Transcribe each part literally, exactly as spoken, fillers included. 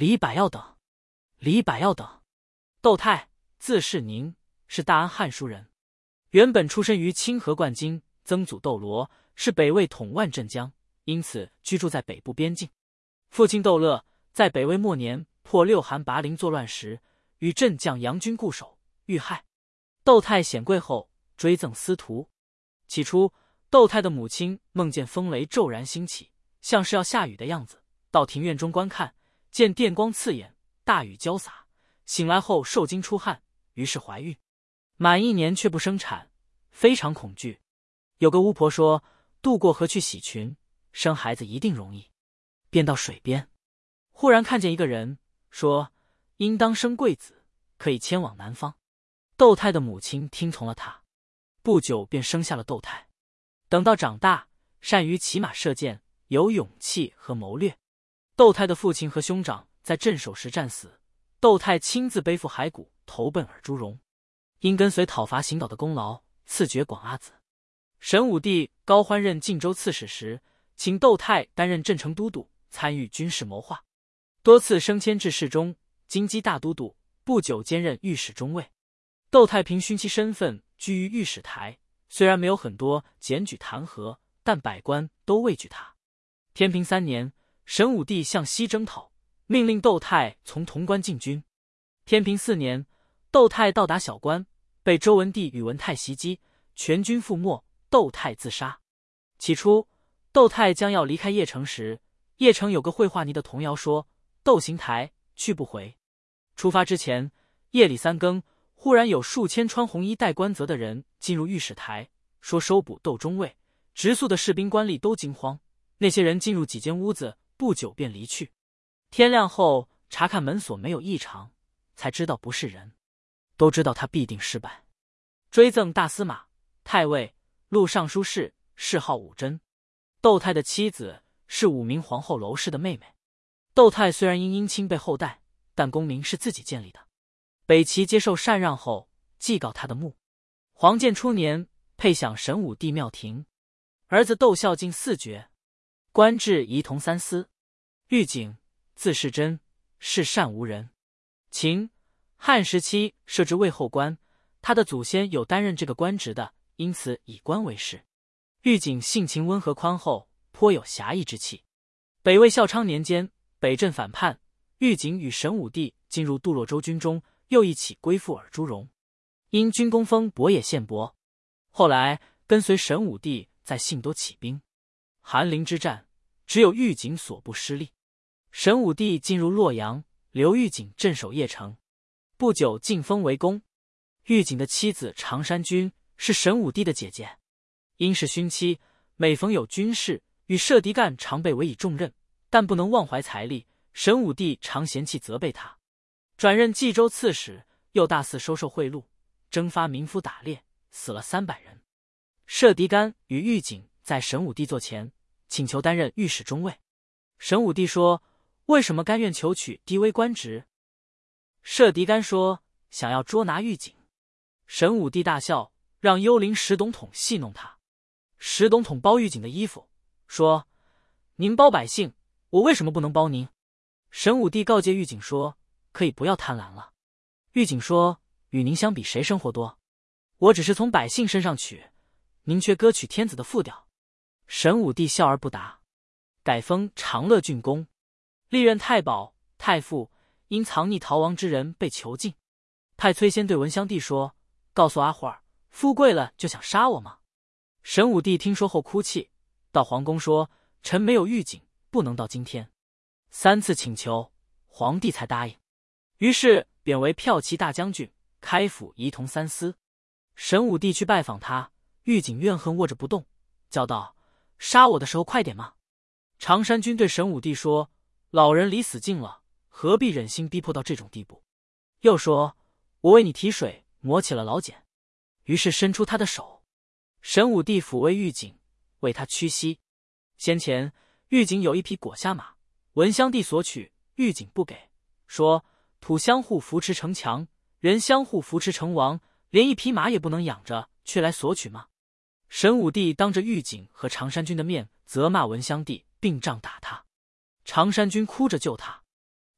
李百药等，李百药等。窦泰，字世宁，是大安汉书人，原本出身于清河灌京，曾祖窦罗是北魏统万镇将，因此居住在北部边境。父亲窦乐在北魏末年破六韩拔陵作乱时，与镇将杨军固守，遇害。窦泰显贵后，追赠司徒。起初，窦泰的母亲梦见风雷骤然兴起，像是要下雨的样子，到庭院中观看，见电光刺眼，大雨浇洒。醒来后受惊出汗，于是怀孕，满一年却不生产，非常恐惧。有个巫婆说，渡过河去洗裙，生孩子一定容易，便到水边。忽然看见一个人，说应当生贵子，可以迁往南方。窦泰的母亲听从了他，不久便生下了窦泰。等到长大，善于骑马射箭，有勇气和谋略。窦泰的父亲和兄长在镇守时战死，窦泰亲自背负骸骨投奔尔朱荣，因跟随讨伐邢岛的功劳，赐爵广阿子。神武帝高欢任晋州刺史时，请窦泰担任镇城都督，参与军事谋划，多次升迁至侍中、京畿大都督，不久兼任御史中尉。窦泰凭勋戚身份居于御史台，虽然没有很多检举弹劾，但百官都畏惧他。天平三年，神武帝向西征讨，命令窦泰从潼关进军。天平四年，窦泰到达小关，被周文帝宇文泰袭击，全军覆没，窦泰自杀。起初，窦泰将要离开邺城时，邺城有个会画泥的童谣说：“窦行台，去不回。”出发之前，夜里三更，忽然有数千穿红衣戴冠泽的人进入御史台，说收捕窦中尉。直宿的士兵官吏都惊慌，那些人进入几间屋子，不久便离去。天亮后查看门锁没有异常，才知道不是人，都知道他必定失败。追赠大司马、太尉、录尚书事，谥号武真。窦泰的妻子是武明皇后娄氏的妹妹。窦泰虽然因姻亲被后代，但功名是自己建立的。北齐接受禅让后，祭告他的墓。黄建初年，配享神武帝庙庭。儿子窦孝进四爵，官至仪同三司。玉景，字世真，是善无人。秦、汉时期设置卫后官，他的祖先有担任这个官职的，因此以官为氏。玉景性情温和宽厚，颇有侠义之气。北魏孝昌年间，北镇反叛，玉景与神武帝进入杜洛州军中，又一起归附尔朱荣，因军功封伯野县伯。后来跟随神武帝在信都起兵，韩陵之战只有玉景所部失利。神武帝进入洛阳，留玉景镇守邺城，不久晋封为公。玉景的妻子常山君是神武帝的姐姐，因是勋妻，每逢有军事，与射敌干常被委以重任，但不能忘怀财力，神武帝常嫌弃责备他。转任冀州刺史，又大肆收受贿赂，征发民夫打猎，死了三百人。射敌干与玉景在神武帝座前，请求担任御史中尉。神武帝说：“为什么甘愿求取低微官职？”射敌干说：“想要捉拿玉景。”神武帝大笑，让幽灵石董统戏弄他。石董统包玉景的衣服，说：“您包百姓，我为什么不能包您？”神武帝告诫玉景说：“可以不要贪婪了。”玉景说：“与您相比，谁生活多？我只是从百姓身上取，您却割取天子的副调。”神武帝笑而不答，改封长乐郡公，历任太保、太傅，因藏匿逃亡之人被囚禁。太崔先对文襄帝说：“告诉阿霍儿，富贵了就想杀我吗？”神武帝听说后哭泣，到皇宫说：“臣没有预警，不能到今天。”三次请求，皇帝才答应。于是贬为骠骑大将军，开府仪同三司。神武帝去拜访他，玉景怨恨握着不动，叫道：“杀我的时候快点嘛！”常山君对神武帝说：“老人离死近了，何必忍心逼迫到这种地步？”又说：“我为你提水，磨起了老茧。”于是伸出他的手。神武帝抚慰玉景，为他屈膝。先前玉景有一匹裹虾马，文襄帝索取，玉景不给，说：“土相互扶持城墙，人相互扶持城亡，连一匹马也不能养着，却来索取吗？”神武帝当着玉景和常山君的面责骂文襄帝，并杖打他。常山君哭着救他。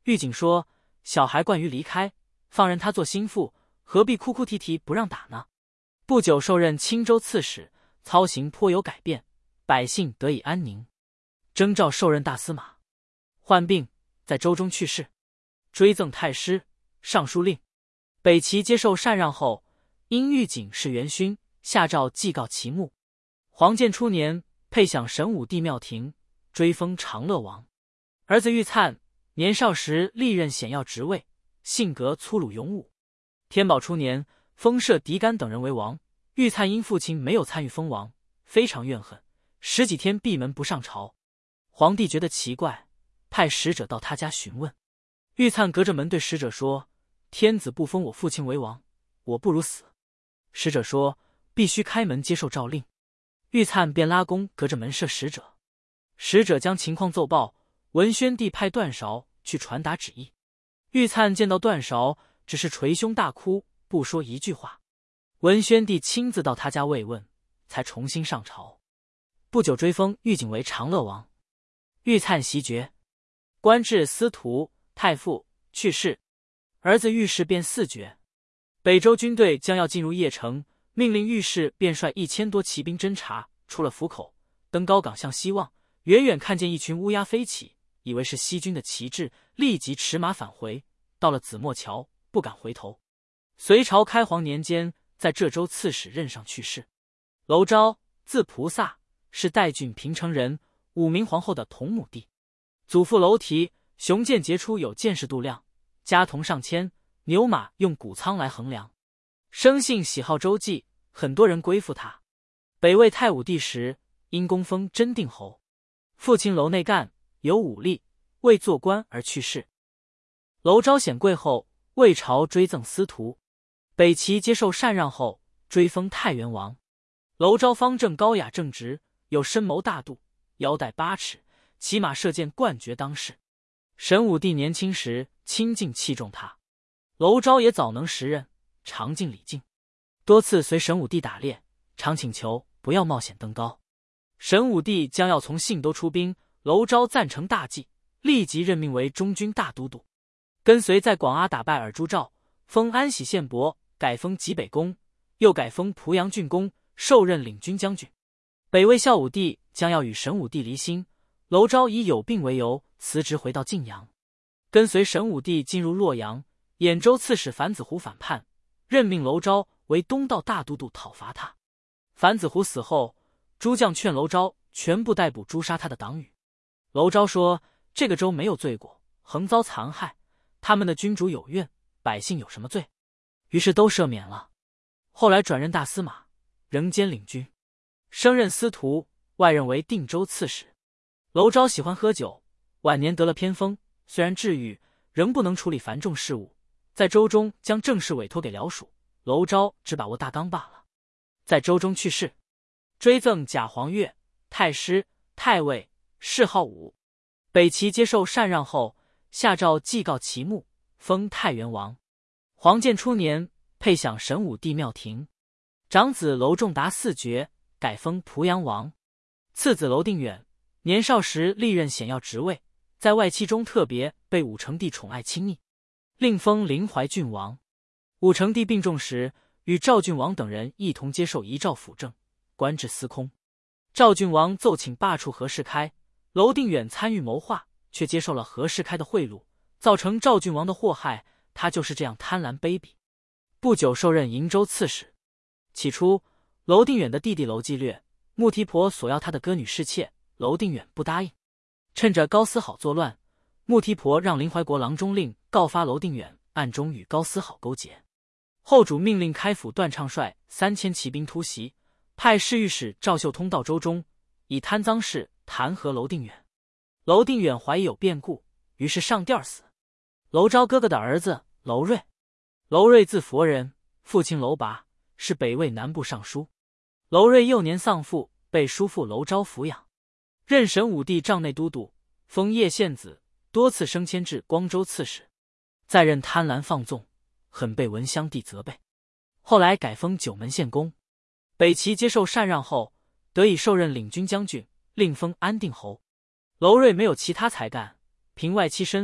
玉景说：“小孩惯于离开，放任他做心腹，何必哭哭啼啼不让打呢？”不久受任青州刺史，操行颇有改变，百姓得以安宁。征召受任大司马，患病，在州中去世，追赠太师、尚书令。北齐接受禅让后，因玉景是元勋，下诏祭告其墓。黄建初年，配享神武帝庙庭，追封长乐王。儿子玉粲年少时历任显要职位，性格粗鲁勇武。天宝初年，封摄狄干等人为王。玉粲因父亲没有参与封王，非常怨恨，十几天闭门不上朝。皇帝觉得奇怪，派使者到他家询问。玉粲隔着门对使者说：“天子不封我父亲为王，我不如死。”使者说：“必须开门接受诏令。”玉粲便拉弓隔着门射使者。使者将情况奏报，文宣帝派段韶去传达旨意。玉粲见到段韶，只是捶胸大哭，不说一句话。文宣帝亲自到他家慰问，才重新上朝。不久追封玉景为长乐王。玉粲袭爵，官至司徒、太傅，去世。儿子玉氏便嗣爵。北周军队将要进入邺城，命令御史便率一千多骑兵侦察，出了府口，登高岗向西望，远远看见一群乌鸦飞起，以为是西军的旗帜，立即驰马返回。到了子墨桥，不敢回头。隋朝开皇年间，在浙州刺史任上去世。娄昭，字菩萨，是代郡平城人，武明皇后的同母弟。祖父娄提，雄健杰出，有见识度量，家童上千，牛马用谷仓来衡量。生性喜好周记，很多人归附他。北魏太武帝时，因功封真定侯。父亲娄内干有武力，为做官而去世。娄昭显贵后，魏朝追赠司徒。北齐接受禅让后，追封太原王。娄昭方正高雅正直，有深谋大度，腰带八尺，骑马射箭冠绝当世。神武帝年轻时亲近器重他，娄昭也早能识人，常敬礼敬，多次随神武帝打猎，常请求不要冒险登高。神武帝将要从信都出兵，娄昭赞成大计，立即任命为中军大都督，跟随在广阿打败尔朱兆，封安喜县伯，改封济北公，又改封濮阳郡公，受任领军将军。北魏孝武帝将要与神武帝离心，娄昭以有病为由辞职回到晋阳，跟随神武帝进入洛阳。兖州刺史樊子胡反叛，任命娄昭为东道大都督讨伐他。樊子胡死后，诸将劝娄昭全部逮捕诛杀他的党羽。娄昭说：“这个州没有罪过，横遭残害，他们的君主有怨，百姓有什么罪？”于是都赦免了。后来转任大司马，仍兼领军，升任司徒，外任为定州刺史。娄昭喜欢喝酒，晚年得了偏风，虽然治愈，仍不能处理繁重事务，在州中将政事委托给僚属，娄昭只把握大纲罢了。在州中去世，追赠假黄钺，太师、太尉，谥号武。北齐接受禅让后，下诏祭告其墓，封太原王。黄建初年，配享神武帝庙庭。长子娄仲达嗣爵，改封濮阳王。次子娄定远年少时历任显要职位，在外戚中特别被武成帝宠爱亲昵，另封临淮郡王。武成帝病重时，与赵郡王等人一同接受遗诏辅政，官至司空。赵郡王奏请罢黜何世开，娄定远参与谋划，却接受了何世开的贿赂，造成赵郡王的祸害。他就是这样贪婪卑鄙。不久受任瀛州刺史。起初，娄定远的弟弟娄继略、穆提婆索要他的歌女侍妾，娄定远不答应。趁着高思好作乱，穆提婆让临淮国郎中令告发娄定远暗中与高思好勾结。后主命令开府段畅率三千骑兵突袭，派侍御史赵秀通到州中，以贪赃事弹劾娄定远。娄定远怀疑有变故，于是上吊死。娄昭哥哥的儿子娄睿，娄睿字佛人，父亲娄拔，是北魏南部尚书。娄睿幼年丧父，被叔父娄昭抚养，任神武帝帐内都督，封叶县子，多次升迁至光州刺史。再任贪婪放纵，很被文襄帝责备，后来改封九门县公。北齐接受禅让后，得以受任领军将军，另封安定侯。娄睿没有其他才干，凭外戚身份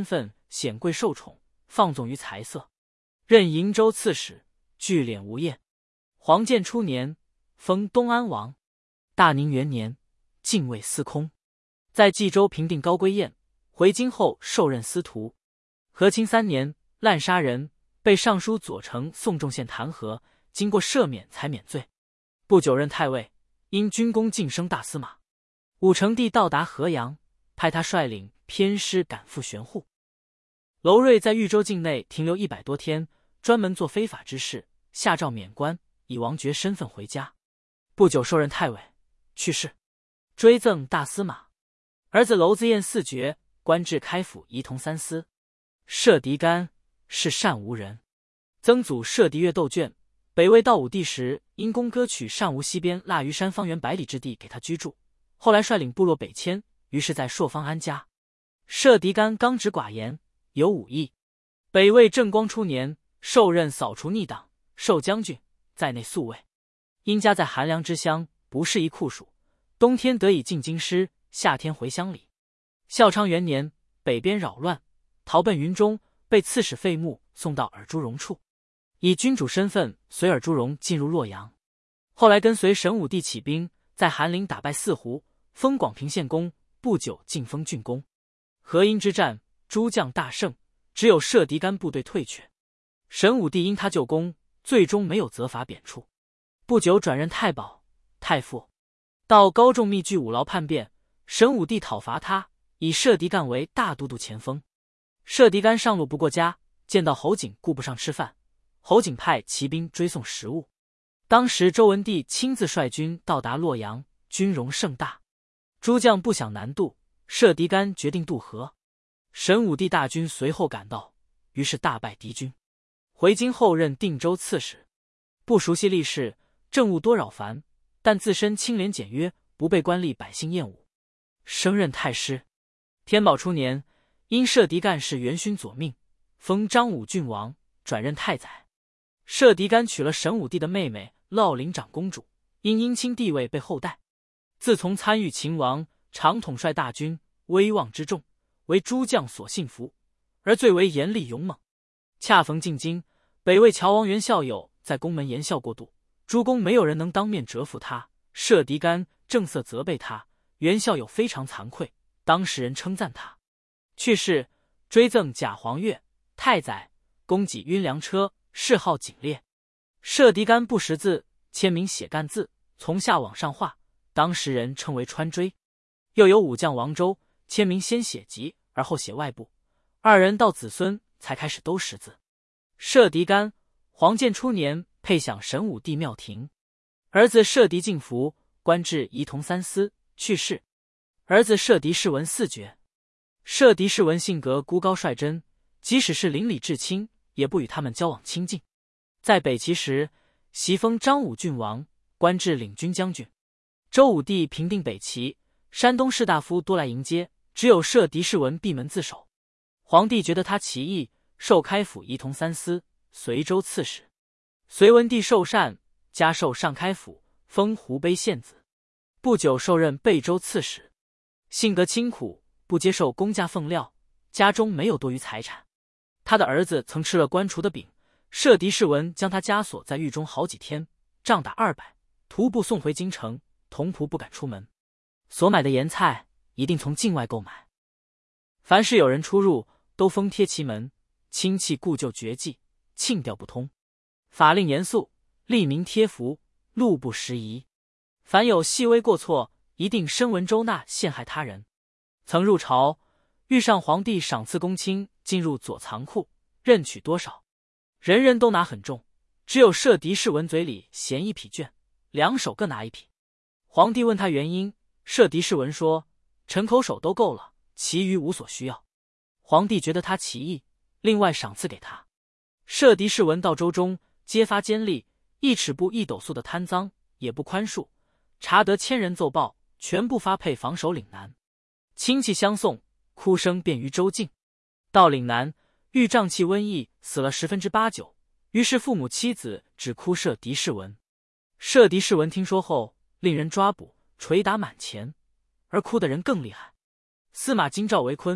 显贵受宠，放纵于财色，任瀛州刺史，聚敛无厌。黄建初年，封东安王。大宁元年，进位司空，在冀州平定高归燕，回京后受任司徒。和清三年，滥杀人，被尚书左丞宋仲宪弹劾，经过赦免才免罪。不久任太尉，因军功晋升大司马。武成帝到达河阳，派他率领偏师赶赴玄户。娄睿在豫州境内停留一百多天，专门做非法之事，下诏免官，以王爵身份回家。不久受任太尉，去世，追赠大司马。儿子娄子彦嗣爵，官至开府仪同三司。射狄干是单吴人，曾祖射狄越窦卷，北魏道武帝时因功割取单吴西边腊鱼山方圆百里之地给他居住，后来率领部落北迁，于是在朔方安家。射狄干刚直寡言，有武艺。北魏正光初年，受任扫除逆党，授将军，在内宿卫。因家在寒凉之乡，不适宜酷暑，冬天得以进京师，夏天回乡里。孝昌元年，北边扰乱，逃奔云中，被刺史费穆送到尔朱荣处，以君主身份随尔朱荣进入洛阳。后来跟随神武帝起兵，在韩陵打败四胡，封广平县公，不久晋封郡公。河阴之战，诸将大胜，只有射狄干部队退却。神武帝因他救功，最终没有责罚贬黜。不久转任太保、太傅。到高仲密据五劳叛变，神武帝讨伐他，以射狄干为大都督前锋。射狄干上路不过家，见到侯景顾不上吃饭，侯景派骑兵追送食物。当时周文帝亲自率军到达洛阳，军容盛大。诸将不想南渡，射狄干决定渡河。神武帝大军随后赶到，于是大败敌军。回京后任定州刺史。不熟悉历事，政务多扰烦，但自身清廉简约，不被官吏百姓厌恶。升任太师。天宝初年，因射狄干是元勋左命，封张武郡王，转任太宰。射狄干娶了神武帝的妹妹乐陵长公主，因姻亲地位被后代。自从参与秦王，常统帅大军，威望之重，为诸将所信服，而最为严厉勇猛。恰逢进京，北魏乔王袁孝友在宫门言笑过度，诸公没有人能当面折服他，射狄干正色责备他，袁孝友非常惭愧，当时人称赞他。去世，追赠假黄钺、太宰，供给运粮车，谥号景烈。射狄干不识字，签名写干字，从下往上画，当时人称为川锥。又有武将王周，签名先写籍而后写外部，二人到子孙才开始都识字。射狄干，黄建初年配享神武帝庙庭，儿子射狄敬福，官至仪同三司，去世。儿子射狄世文嗣爵。射狄世文性格孤高率真，即使是邻里至亲，也不与他们交往亲近。在北齐时，袭封张武郡王，官至领军将军。周武帝平定北齐，山东士大夫多来迎接，只有射狄世文闭门自守。皇帝觉得他奇异，授开府仪同三司，随州刺史。隋文帝受禅，加授上开府，封湖北县子。不久受任贝州刺史。性格清苦，不接受公家俸料，家中没有多余财产。他的儿子曾吃了官厨的饼，射狄世文将他枷锁在狱中好几天，杖打二百，徒步送回京城，童仆不敢出门。所买的盐菜一定从境外购买。凡是有人出入，都封贴其门，亲戚故旧绝迹，庆调不通。法令严肃，立明贴符，路不拾遗。凡有细微过错，一定深闻周纳，陷害他人。曾入朝，遇上皇帝赏赐公卿，进入左藏库，任取多少，人人都拿很重，只有射狄世文嘴里衔一匹绢，两手各拿一匹。皇帝问他原因，射狄世文说：“臣口手都够了，其余无所需要。”皇帝觉得他奇异，另外赏赐给他。射狄世文到州中，揭发奸吏，一尺布一斗粟的贪赃，也不宽恕。查得千人奏报，全部发配防守岭南。亲戚相送，哭声遍于州境。到岭南，遇瘴气瘟疫，死了十分之八九。于是父母妻子只哭射狄世文。射狄世文听说后，令人抓捕，捶打满前，而哭的人更厉害。司马京兆维坤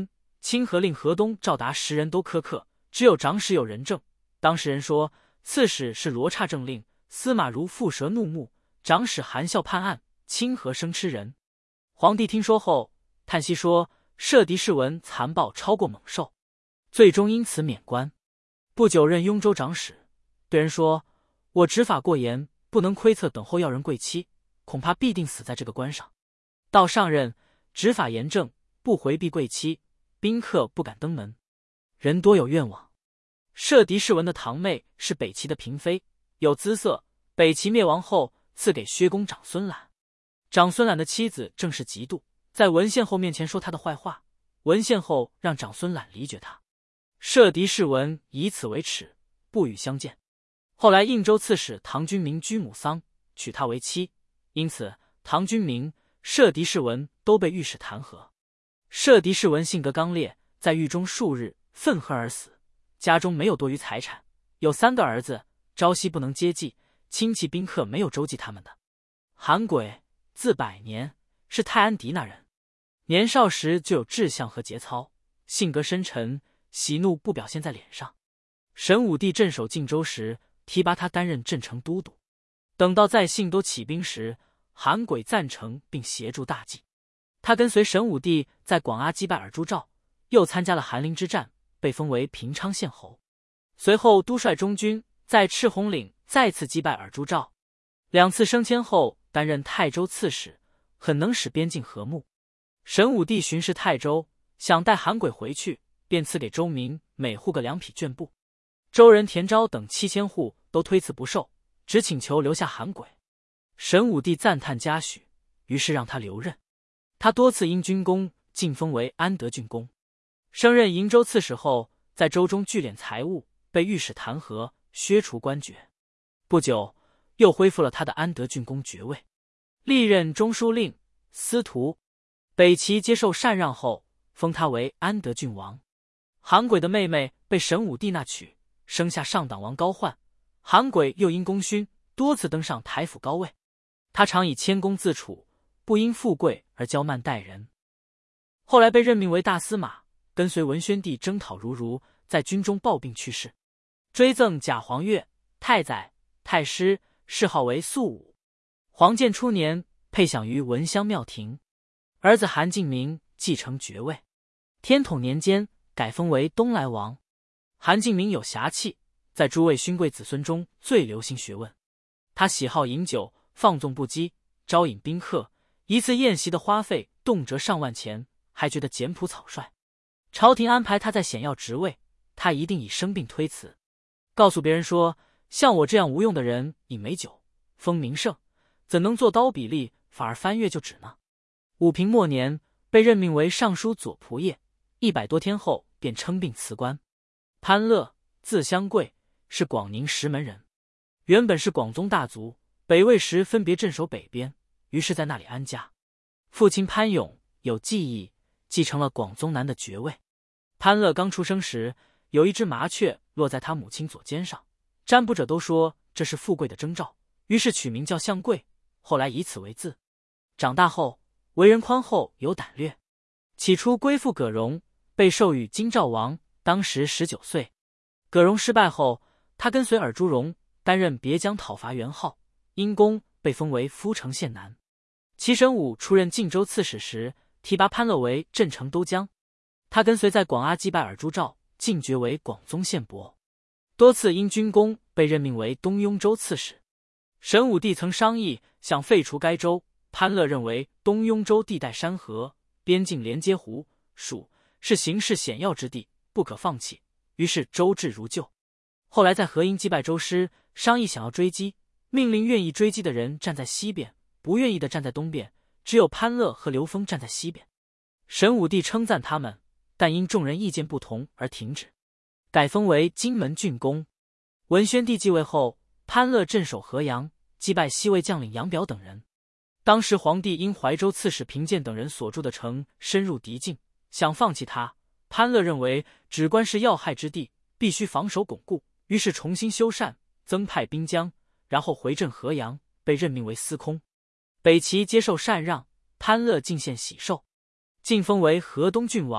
清河令河东赵达十人都苛刻，只有长史有人证。当时人说刺史是罗刹政令，司马如蝮蛇怒目，长史含笑判案，清河生吃人。皇帝听说后叹息说，摄敌士文残暴超过猛兽，最终因此免官。不久任雍州长史，对人说，我执法过严，不能窥测等候要人贵戚，恐怕必定死在这个官上。到上任，执法严正，不回避贵戚，宾客不敢登门，人多有愿望。摄敌士文的堂妹是北齐的嫔妃，有姿色。北齐灭亡后，赐给薛公长孙览。长孙览的妻子正是嫉妒，在文献后面前说他的坏话。文献后让长孙览离绝他。摄敌士文以此为耻，不与相见。后来应州刺史唐君明居母丧，娶她为妻，因此唐君明、摄敌士文都被御史弹劾。摄敌士文性格刚烈，在狱中数日，愤恨而死。家中没有多余财产，有三个儿子，朝夕不能接济，亲戚宾客没有周济他们的。韩轨，字百年，是泰安狄那人。年少时就有志向和节操，性格深沉，喜怒不表现在脸上。神武帝镇守晋州时，提拔他担任镇城都督。等到在信都起兵时，韩轨赞成并协助大计。他跟随神武帝在广阿击败尔朱兆，又参加了韩陵之战，被封为平昌县侯。随后督率中军在赤红岭再次击败尔朱兆，两次升迁后担任泰州刺史，很能使边境和睦。神武帝巡视泰州，想带韩轨回去，便赐给州民每户个两匹绢布。州人田昭等七千户都推辞不受，只请求留下韩轨。神武帝赞叹嘉许，于是让他留任。他多次因军功，晋封为安德郡公。升任瀛州刺史后，在州中聚敛财物，被御史弹劾，削除官爵。不久，又恢复了他的安德郡公爵位，历任中书令、司徒。北齐接受禅让后，封他为安德郡王。韩轨的妹妹被神武帝纳娶，生下上党王高焕。韩轨又因功勋，多次登上台府高位。他常以谦恭自处，不因富贵而骄慢待人。后来被任命为大司马，跟随文宣帝征讨如如，在军中暴病去世。追赠假黄钺、太宰、太师，谥号为肃武。黄建初年配享于文襄庙庭，儿子韩敬明继承爵位。天统年间改封为东莱王。韩敬明有侠气，在诸位勋贵子孙中最流行学问。他喜好饮酒，放纵不羁，招引宾客，一次宴席的花费动辄上万钱，还觉得简朴草率。朝廷安排他在显要职位，他一定以生病推辞，告诉别人说，像我这样无用的人饮美酒，封名盛，怎能做刀笔吏，反而翻阅就职呢？武平末年被任命为尚书左仆射，一百多天后便称病辞官。潘乐，字相贵，是广宁石门人，原本是广宗大族，北魏时分别镇守北边，于是在那里安家。父亲潘勇有技艺，继承了广宗南的爵位。潘乐刚出生时，有一只麻雀落在他母亲左肩上，占卜者都说这是富贵的征兆，于是取名叫相贵，后来以此为字。长大后为人宽厚有胆略，起初归附葛荣，被授予京兆王，当时十九岁。葛荣失败后，他跟随尔朱荣担任别江讨伐元昊，因功被封为夫城县男。齐神武出任晋州刺史时，提拔潘乐为镇城都将。他跟随在广阿击败尔朱兆，晋爵为广宗县伯。多次因军功被任命为东雍州刺史。神武帝曾商议想废除该州，潘乐认为东雍州地带山河，边境连接胡、蜀，是形势险要之地，不可放弃，于是州治如旧。后来在河阴击败周师，商议想要追击，命令愿意追击的人站在西边，不愿意的站在东边，只有潘乐和刘封站在西边。神武帝称赞他们，但因众人意见不同而停止，改封为荆门郡公。文宣帝继位后，潘乐镇守河阳，击败西魏将领杨表等人。当时皇帝因怀州刺史平鉴等人所住的城深入敌境，想放弃他。潘乐认为轵关是要害之地，必须防守巩固，于是重新修缮，增派兵将，然后回镇河阳，被任命为司空。北齐接受禅让，潘乐进献喜寿，晋封为河东郡王，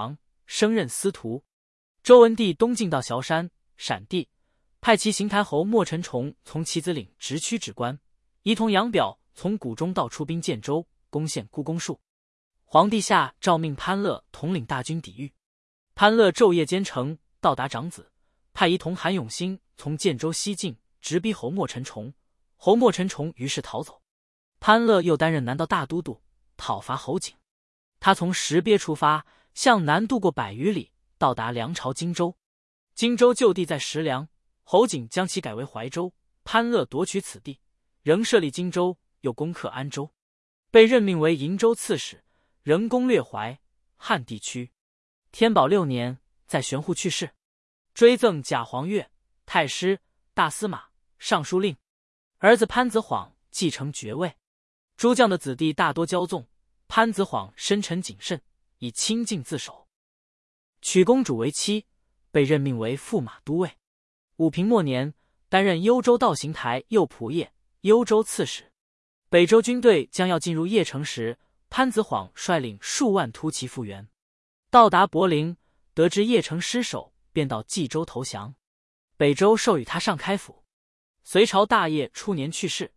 升任司徒。周文帝东进到崤山、陕地，派其邢台侯莫陈崇从棋子岭直驱轵关，仪同杨表从谷中道出兵建州，攻陷孤弓树。皇帝下诏命潘乐统领大军抵御。潘乐昼夜兼程，到达长子，派仪同韩永兴从建州西进，直逼侯莫陈崇。侯莫陈崇于是逃走。潘乐又担任南道大都督，讨伐侯景。他从石鳖出发，向南渡过百余里，到达梁朝荆州。荆州旧地在石梁，侯景将其改为怀州，潘乐夺取此地，仍设立荆州，又攻克安州，被任命为营州刺史，仍攻略淮汉地区。天宝六年，在玄户去世，追赠假黄钺、太师、大司马、尚书令。儿子潘子晃继承爵位。诸将的子弟大多骄纵，潘子晃深沉谨慎，以清静自守。娶公主为妻，被任命为驸马都尉。武平末年，担任幽州道行台右仆射、幽州刺史。北周军队将要进入邺城时，潘子晃率领数万突骑复援。到达柏林，得知邺城失守，便到冀州投降。北周授予他上开府。隋朝大业初年去世，